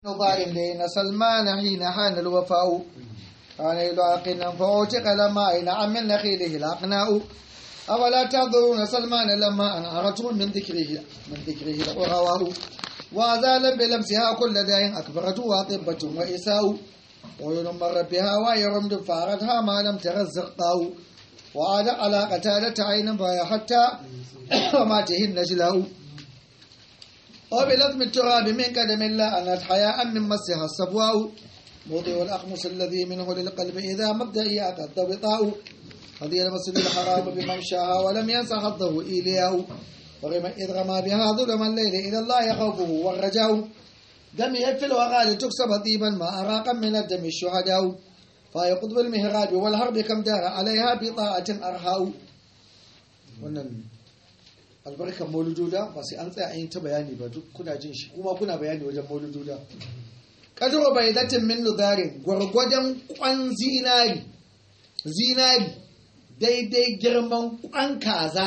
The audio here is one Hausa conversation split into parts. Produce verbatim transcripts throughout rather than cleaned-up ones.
نظار دين سلمان حين حان الوفاء كان يلاقنا فأوتق لما أين عم من نخيله الأقناء أولا تنظرون سلمان لما أنعرته من ذكره من ذكره الأغواه وأزال بلمسها كل داء أكبرته وطبة وإساء ويل مر بها ويرمد فارتها ما لم ترزق طاو وعاد على قتالة عين بايا حتى وما تهن نجله وبلثم التراب من قدم الله أنت حياء من مسها الصبواء موضع الأخمس الذي منه للقلب إذا مبدئي أتت ضبطاء هذه المسجد الحرام بممشاها ولم ينسى حظه إيلياه ورغم إذ رمى بها ظلم الليل إلى الله يخوفه والرجاء دم يفل وغال تكسب طيبا ما أراق من الدم الشهداء فيقض بالمهراب والهرب كم دار عليها بطاعة أرهاء albarkan maulududa ba sai an tsaya an yi ta bayani ba duk kuna jin shi kuma kuna bayani wajen maulududa kadro bai datin min nudarin gwargwadon kwan zinari zinari daidai girman kwan kaza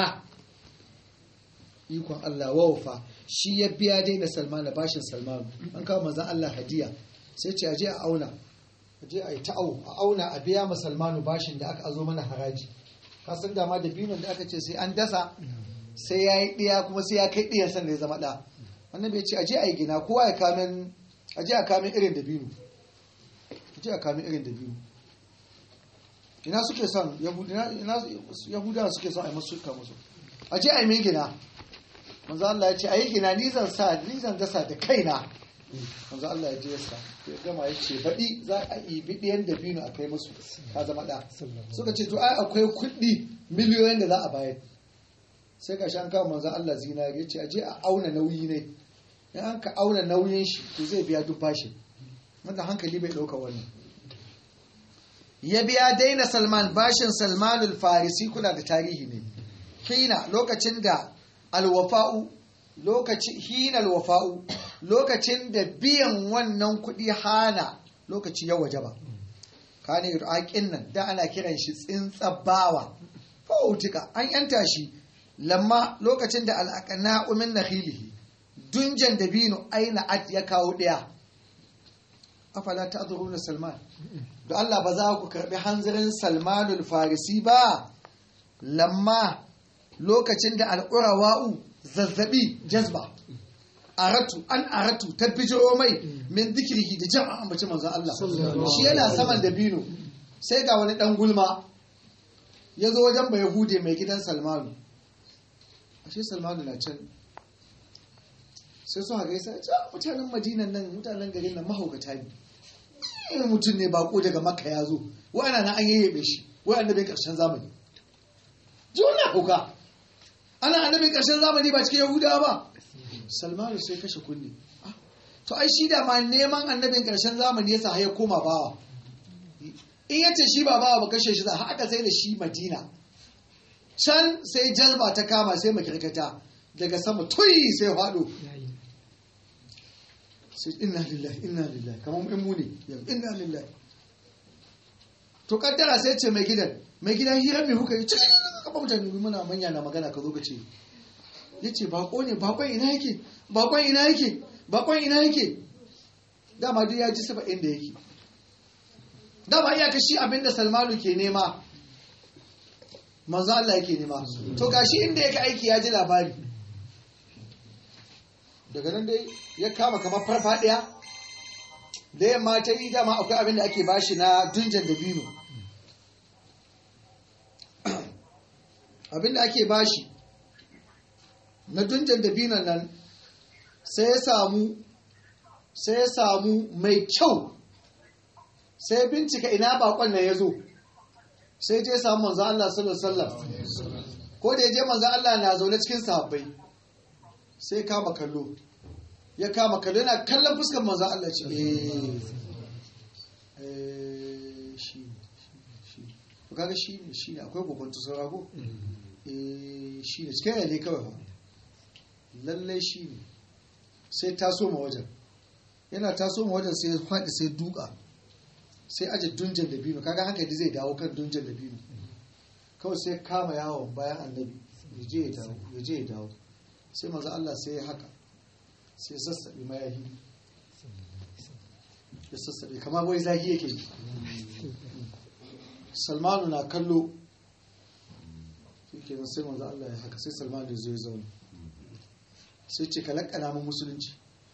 ikon Allah wawfa shi ya biya dai na Salman bashin Salman an kawo manzon Allah hadiya sai ce aje a auna aje a yi ta'au a auna a biya ma Salmanu bashin da aka azo mana haraji ka san dama da binon da aka ce sai an dasa sai ya yi ɗiya kuma sai ya kai ɗiyan san da ya zama ɗa wannan bai ce aje a yi gina kowa ya kamin aje a kamin irin da biyu aje a kamin irin da biyu ina suke son yahudawa suke son a yi masu suka musu aje a yi mai gina manzo Allah ya ce a yi gina ni zan sa ni zan dasa da kaina manzo Allah ya je ya sa ya gama ya ce baɗi za a yi biɗiyan da biyu a kai musu ka zama ɗa suka ce to ai akwai kuɗi miliyoyin da za a bayar sai ka shan kawo manzan Allah zinari ya ce aje a auna nauyi ne in an ka auna nauyin shi to zai biya duk bashin wanda hankali bai ɗauka wannan ya biya daina Salman bashin Salmanul Farisi kula da tarihi ne hina lokacin da alwafa'u lokaci hina alwafa'u lokacin da biyan wannan kuɗi hana lokaci ya wajaba kane yuraqin nan da ana kiran shi tsintsabawa fa'utika an yanta shi lamma lokacin da al'aqna min nakhilihi dunjan dabino aina at ya kawo daya afala ta'dhuruna Salman da Allah ba za ku karbi hanzarin Salmanul Farisi ba lamma lokacin da al'urawa'u zazzabi jazba aratu an aratu ta bijiro mai min zikrihi da jan ambaci manzon Allah shi yana saman dabino sai ga wani dan gulma yazo wajen bai hude mai gidan Salmanu ashe Salmanu na can sai su haka yasa ja mutanen Madinan nan mutanen garin nan mahaukata ne irin mutum ne bako daga Makka ya zo wa'ana na an yayyabe shi wai annabin karshen zamani ji wannan hauka ana annabin karshen zamani ba cikin Yahudawa ba Salmanu sai kashe kunne to ai shi da ma neman annabin karshen zamani yasa ya koma bawa in yace shi ba bawa ba kashe shi za haka sai da shi Madina can sai jalba ta kama sai makirkata daga sama tuyi sai faɗo sai inna lillahi inna lillahi kamar in muni inna lillahi to kaddara sai ce mai gidan mai gidan hira mai huka yi cikin kaba mutane muna manya na magana ka zo ka ce ya ce bako ne bakon ina yake bakon ina yake bakon ina yake dama duk ya ji saba inda yake dama iya kashi abinda Salmanu ke nema manzo Allah yake nema to gashi inda yake aiki ya ji labari daga nan dai ya kama kamar farfadiya da yamma ta yi dama akwai abin da ake bashi na dunjan dabino abin da ake bashi na dunjan dabinon nan sai ya samu sai ya samu mai kyau sai bincika ina bakon nan ya zo sai je samu manzo Allah sallallahu alaihi wasallam ko da je manzo Allah na zaune cikin sahabbai sai kama kallo ya kama kallo yana kallon fuskar manzo Allah ce eh eh shi shi to kaga shi ne shi ne akwai kokonto saurago eh shi ne cikin ne kawai lalle shi ne sai taso ma wajen yana taso ma wajen sai ya faɗi sai duka sai aje dunjan da biyu kaga hankali zai dawo kan dunjan da biyu kawai sai kama yawon bayan annabi ya je ya dawo ya je ya dawo sai manzo Allah sai ya haka sai sassaɓi mayahi sassabe kamar wai zagi yake yi. Salmanu na kallo shi ke sai manzo Allah ya haka sai Salmanu ya zo ya zauna sai ce ka lakana mu musulunci.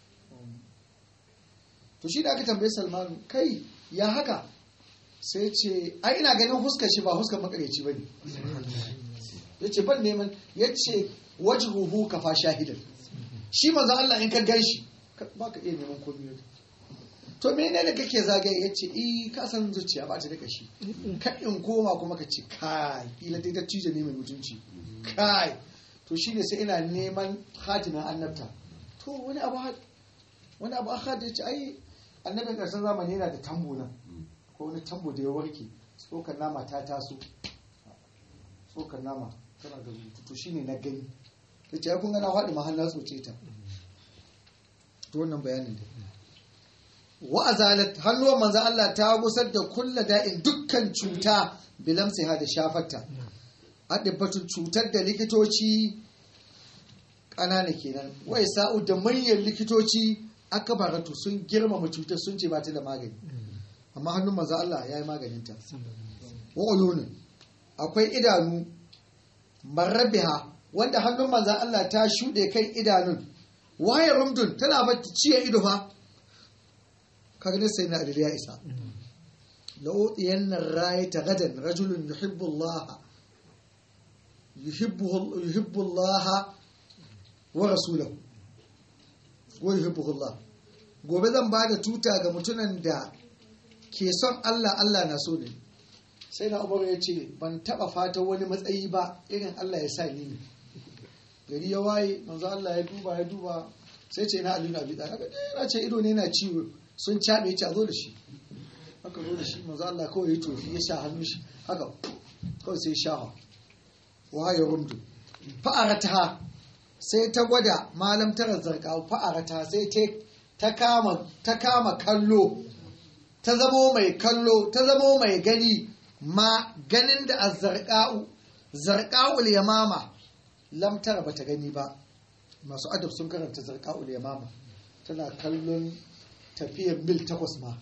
To shi da aka tambaye Salmanu kai ya haka sai ce ai ina ganin huskar shi ba huskar makareci bane. Yace ban neman yace wajhuhu kafa shahidan. Shi manzo Allah in ka ganshi ba ka iya neman komai. To menene da kake zagaye yace eh ka san zuciya ba ta da kashi. Ka in koma kuma ka ce kai ila dai ta cije ne mai mutunci. Kai to shine sai ina neman hatimin annabta. To wani abu wani abu ahad yace ai annabin karshen zamani yana da tambo nan. Ko wani tambo da ya warke tsokar nama ta taso. Tsokar nama tana da rubutu to shine na gani. Yace ai kun ga na faɗi mahalla tsoce ta. To wannan bayanin da wa azalat hannuwan manzan Allah ta gusar da kulla da'in dukkan cuta bilamsiha da shafarta haɗin batun cutar da likitoci ƙanana kenan wai sa'u da manyan likitoci aka baratu sun girmama cutar sun ce ba ta da magani amma hannun manzan Allah ya yi maganinta wa uyunin akwai idanu marrabiha wanda hannun manzan Allah ta shuɗe kan idanun waye rumdun tana bata ciye ido fa kaga sai na adili ya isa la'udiyan nan raye ta gadan rajulun yuhibbullah yuhibbullah wa rasulahu wa yuhibbullah gobe zan ba da tuta ga mutunan da ke son Allah Allah na so ne sai na Umar ya ce ban taba fatan wani matsayi ba irin Allah ya sa ni ne gari ya waye manzo Allah ya duba ya duba sai ce na Ali na Abi Talib kaga ce ido ne na ciwo sun caɓe ce a zo da shi haka zo da shi manzo Allah kawai ya tofi ya sha hannun shi haka kawai sai shaha wa ya rumdu fa'arata sai ta gwada malam tara zarka fa'arata sai ta kama ta kama kallo ta zamo mai kallo ta zamo mai gani ma ganin da azzarqa'u zarqa'ul yamama lam tara bata gani ba masu adab sun karanta zarqa'ul yamama tana kallon tafiyar mil takwas ma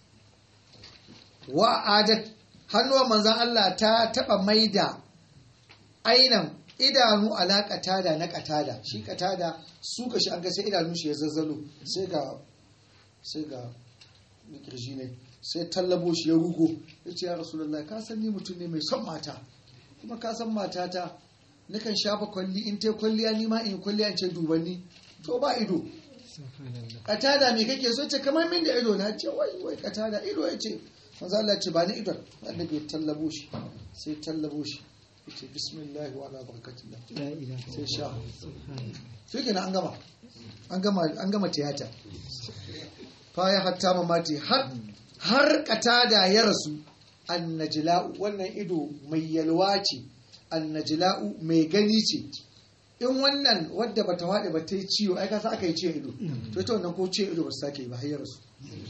wa adat hannuwan manzan Allah ta taba maida ainan idanu ala katada na katada shi katada su ka shi an ga sai idanu shi ya zazzalo sai ga sai ga kirji ne sai tallabo shi ya rugo ya ce ya rasulullahi ka san ni mutum ne mai son mata kuma ka san matata nakan shafa kwalli in ta kwalliya ni ma in kwalliya ce dubanni to ba ido katada me kake so ce kamar min da ido na ce wai wai katada ido ya ce manzo Allah ce ba ni idon annabi ya tallabo shi sai tallabo shi yace bismillah wa ala barakatillah sai sha sai kenan an gama an gama an gama tiyata fa ya hatta mamati har har katada ya rasu annajla'u wannan ido mai yalwa ce annajla'u mai gani ce in wannan wadda bata wade ba ta yi ciwo ai kasa aka yi ciwo ido to ita wannan ko ciwo ido ba su sake yi ba har su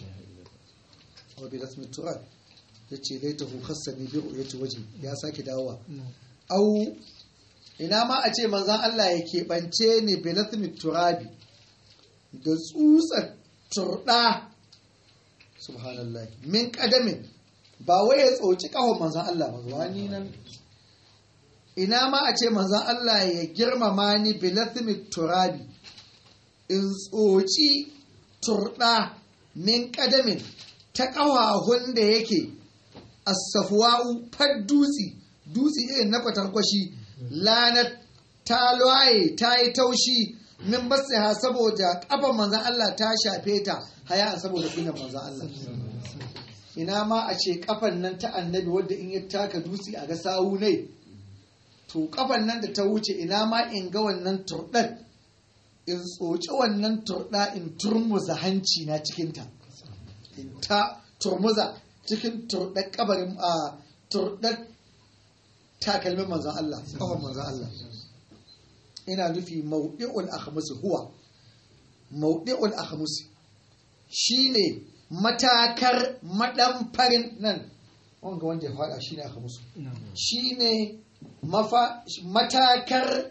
wa bi rasmi turab yace dai ta hu khassani bi ru'yati waji ya sake dawowa au ina ma a ce manzon Allah ya keɓance ne bi rasmi turabi da tsutsar turda subhanallahi min qadamin ba wai ya tsoci kahon manzon Allah ba wani nan ina ma a ce manzan Allah ya girmama ni bilathimi turabi in tsoci turɗa min ƙadamin ta ƙawahun da yake asafuwa'u far dutsi dutsi irin na kwatankwashi lanar ta laye ta yi taushi min basiha saboda ƙafan manzan Allah ta shafe ta haya saboda kunan manzan Allah ina ma a ce ƙafan nan ta annabi wadda in ya taka dutsi a ga sawu ne to kafan nan da ta wuce ina ma in ga wannan turɗar in tsoci wannan turɗa in turmuza hanci na cikinta in ta turmuza cikin turɗar kabarin a turɗar takalmin manzan Allah kafan manzan Allah ina nufi maudi'ul akhmus huwa maudi'ul akhmus shine matakar madamfarin nan wanga wanda ya fada shine akhmus shine matakar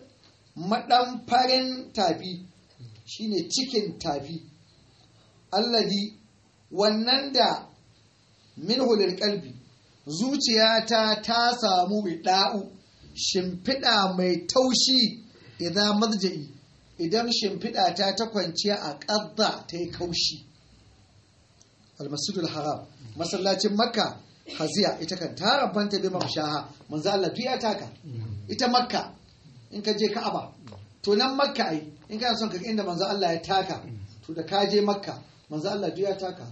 maɗamfarin tafi shine cikin tafi allazi wannan da minhu lil qalbi zuciyata ta samu bida'u shimfiɗa mai taushi idan marja'i idan shimfiɗa ta ta kwanciya a ƙadda ta yi kaushi almasjidul haram masallacin makka haziya ita kan ta rabanta bi mamshaha manzo Allah biya taka ita makka in ka je ka'aba to nan makka ai in kana son ka ga inda manzo Allah ya taka to da ka je makka manzo Allah biya taka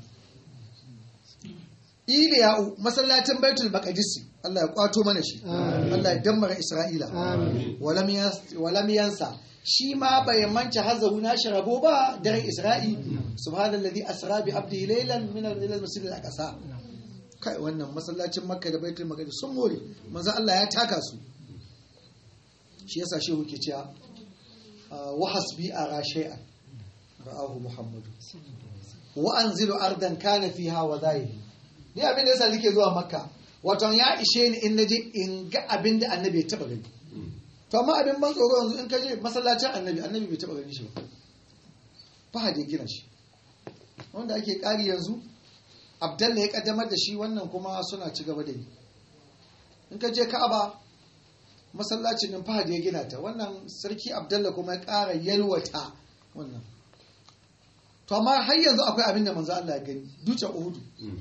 Iliya'u masallacin Baitul Maqdis Allah ya kwato mana shi Allah ya dammara Isra'ila walam yansa shi ma bai manci hazahu na sharabo ba daren Isra'i subhanallazi asra bi abdihi laylan min al-masjid al-aqsa kai wannan masallacin Makka da Baitul Maqdis sun more manzo Allah ya taka su shi yasa shehu ke cewa wa hasbi ara shay'an ra'ahu Muhammadu wa anzilu ardan kana fiha wa dhaihi ni abin da yasa nake zuwa makka wato ya ishe ni in naje in ga abin da annabi ya taba gani to amma abin ban tsoro yanzu in kaje masallacin annabi annabi bai taba gani shi ba fahad ya gina shi wanda ake kari yanzu abdalla ya kaddamar da shi wannan kuma suna ci gaba da yi in kaje ka'aba masallacin din fahad ya gina ta wannan sarki abdalla kuma ya kara yalwata wannan to amma har yanzu akwai abin da manzo Allah ya gani dutsen uhudu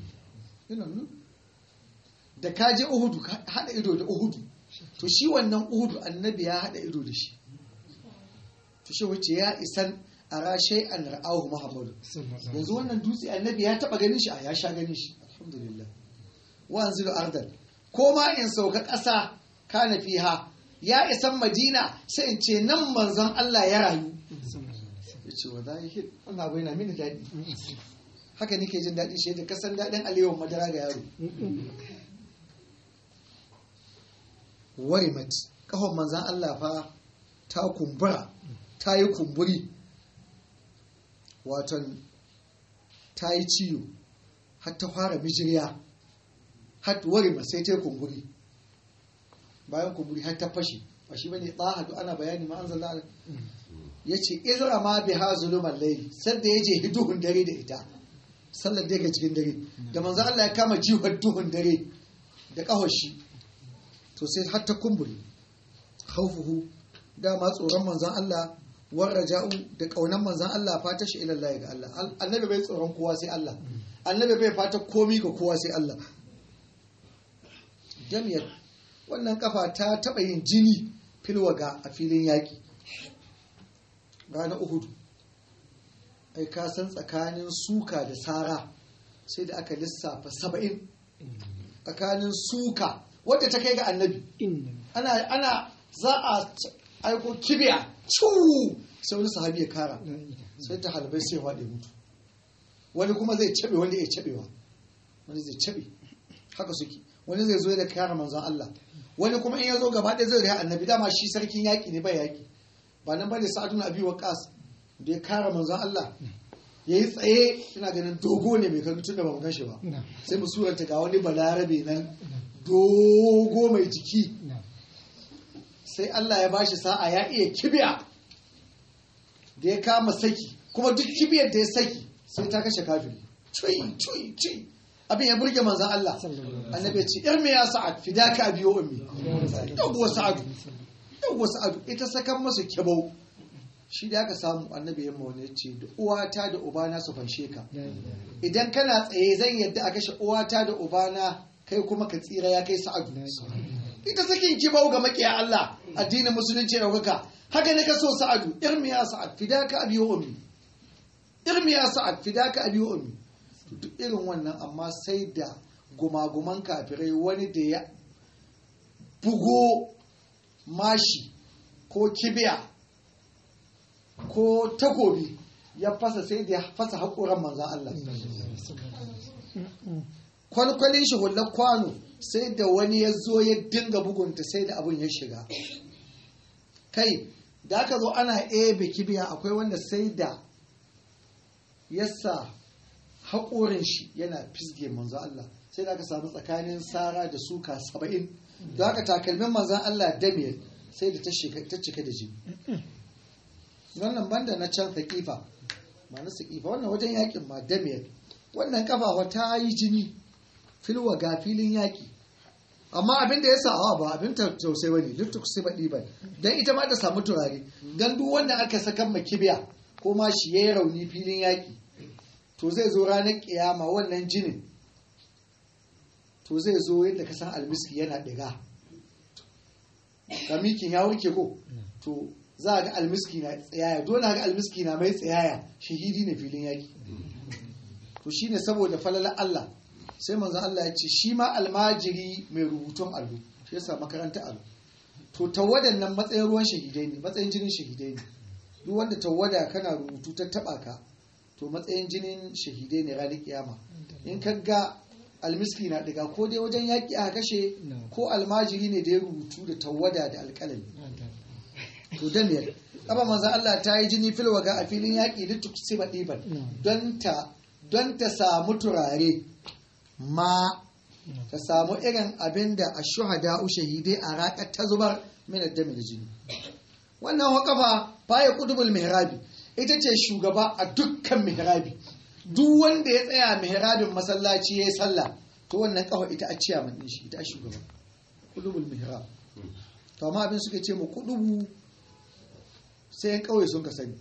da ka je uhudu haɗa ido da uhudu to shi wannan uhudu annabi ya haɗa ido da shi to shi wacce ya isan a rashe an ra'ahu muhammadu yanzu wannan dutse annabi ya taɓa ganin shi a ya sha ganin shi alhamdulillah wa anzilu ardan ko ma in sauka ƙasa kana fiha ya isan madina sai in ce nan manzon Allah ya rayu ya ce wa zahir wannan abu yana mini daɗi haka nake jin daɗi shi da kasan daɗin alewar madara ga yaro warimat ƙahon manzan Allah fa ta kumbura ta yi kumburi waton ta yi ciwo har ta fara mijiriya har warimat sai ta yi kumburi bayan kumburi har ta fashe ba shi bane tsahadu ana bayani ma an zalla ya ce izra ma biha zuluman laili sadda ya je duhun dare da ita sallar daga cikin dare da manzo Allah ya kama jihar duhun dare da kahoshi to sai har ta kumburi khawfuhu dama tsoron manzon Allah war raja'u da kaunan manzon Allah fata shi ila Allah ga Allah annabi bai tsoron kowa sai Allah annabi bai fata komi ga kowa sai Allah jamiyar wannan kafa ta taba yin jini filwaga a filin yaki ranar Uhud ai ka san tsakanin suka da sara sai da aka lissafa saba'in tsakanin suka wadda ta kai ga annabi ana ana za a aiko kibiya ciwu sai wani sahabi ya kara sai ta halbai sai waɗe mutu wani kuma zai cabe wani ya cabewa wani zai cabe haka suke wani zai zo da kara manzon Allah wani kuma in ya zo gaba ɗaya zai riya annabi dama shi sarkin yaƙi ne bai yaƙi ba nan bane sa'adun abi waqas da ya kara manzon Allah ya yi tsaye ina ganin dogo ne mai kalli tun da ba mu gan shi ba sai mu suranta ga wani balarabe nan dogo mai jiki sai Allah ya bashi sa'a ya iya kibiya da ya kama saki kuma duk kibiyar da ya saki sai ta kashe kafiri cuyi cuyi cuyi abin ya burge manzon Allah annabi ya ce yar me ya sa'ad fidaka biyo ummi yawwa sa'ad yawwa sa'ad ita sakan masa kibau shi da aka samu annabi yamma wani ya ce da uwata da ubana su fanshe ka idan kana tsaye zan yadda a kashe uwata da ubana kai kuma ka tsira ya kai sa'adu ita sakin kibau ga makiya Allah addinin musulunci da kuka haka ne ka so sa'adu irmiya sa'ad fidaka abi wa ummi irmiya sa'ad fidaka abi wa ummi duk irin wannan amma sai da gumaguman kafirai wani da ya bugo mashi ko kibiya ko takobi ya fasa sai da ya fasa haƙoran manzan Allah kwalkwalin shi hullar kwano sai da wani ya zo ya dinga bugunta sai da abin ya shiga kai da aka zo ana ebe kibiya akwai wanda sai da yasa haƙorin shi yana fisge manzan Allah sai da aka samu tsakanin sara da suka saba'in da aka takalmin manzan Allah damiyar sai da ta cika da jini wannan banda na can saƙifa ma na saƙifa wannan wajen yakin ma damiyar wannan kafa ta yi jini filwa ga filin yaki amma abin da ya sawa ba abin tausai bane duk tukusi baɗi ba dan ita ma ta samu turare dan duk wanda aka saka makibiya ko ma shi yayi rauni filin yaki to zai zo ranar kiyama wannan jinin to zai zo yadda ka san almiski yana diga kamikin ya warke ko to za a ga almiski na tsayaya dole ga almiski na mai tsayaya shahidi ne filin yaki to shine saboda falala Allah sai manzon Allah ya ce shi ma almajiri mai rubutun allo shi yasa makaranta allo to tawadan nan matsayin ruwan shahidai ne matsayin jinin shahidai ne duk wanda tawada kana rubutu ta taba ka to matsayin jinin shahidai ne ranar kiyama in ka ga almiski na daga ko dai wajen yaki aka kashe ko almajiri ne da ya rubutu da tawada da alƙalami to dan ne kaba manzon Allah ta yi jini filwaga a filin yaki da tuksiba diban don ta don ta samu turare ma ta samu irin abin da a shuhada shahidai a raƙar ta zubar mina da jini wannan waƙafa faye kudubul mihrabi ita ce shugaba a dukkan mihrabi duk wanda ya tsaya mihrabin masallaci ya yi sallah to wannan ƙafa ita a ciya man shi ita a shugaba kudubul mihrab to amma abin suka ce mu kudubu sai yan ƙauye sun ka sani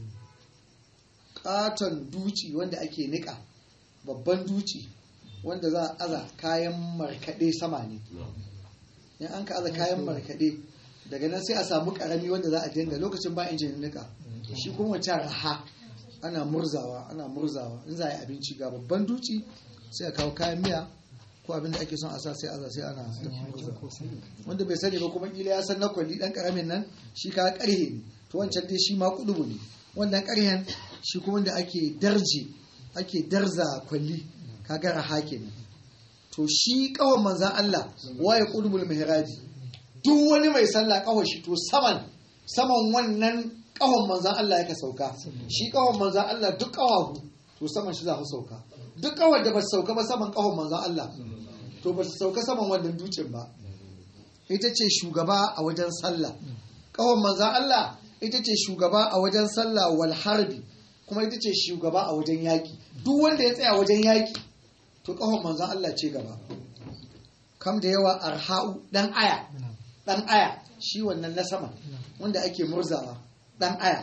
katon duci wanda ake niƙa babban duci wanda za a aza kayan markaɗe sama ne in an ka aza kayan markaɗe daga nan sai a samu ƙarami wanda za a dinga lokacin ba injinin nika shi kuma wancan raha ana murzawa ana murzawa in za a yi abinci ga babban duci sai a kawo kayan miya ko abin da ake son a sa sai aza sai ana murzawa wanda bai sani ba kuma kila ya san na kwalli dan ƙaramin nan shi ka ƙarhe ne to wancan dai shi ma kudubu ne wannan ƙarhen shi kuma da ake darje ake darza kwalli kaga raha kenan to shi kawon manzan Allah waye qudbul mihraji duk wani mai sallah kawon shi to saman saman wannan kawon manzan Allah yake sauka shi kawon manzan Allah duk kawahu to saman shi za su sauka duk kawon da ba su sauka ba saman kawon manzan Allah to ba su sauka saman wannan dutsen ba ita ce shugaba a wajen sallah kawon manzan Allah ita ce shugaba a wajen sallah wal harbi kuma ita ce shugaba a wajen yaki duk wanda ya tsaya wajen yaki to kafan manzan Allah ce gaba kam da yawa arha'u dan aya dan aya shi wannan na sama wanda ake murzawa dan aya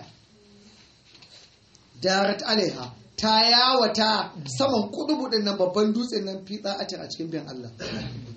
darat alaiha ta yawata saman kudubu din nan babban dutsen nan fitsa a cikin bin Allah